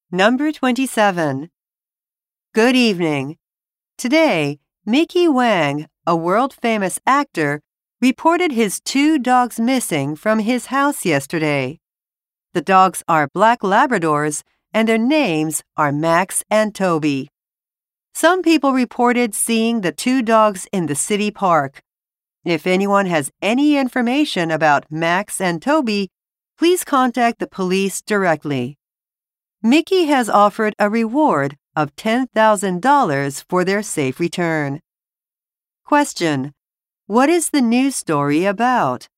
Number 27. Good evening. Today, Mickey Wang, a world-famous actor, reported his 2 dogs missing from his house yesterday. The dogs are black Labradors, and their names are Max and Toby. Some people reported seeing the 2 dogs in the city park. If anyone has any information about Max and Toby, please contact the police directly. Mickey has offered a reward of $10,000 for their safe return. Question: what is the news story about?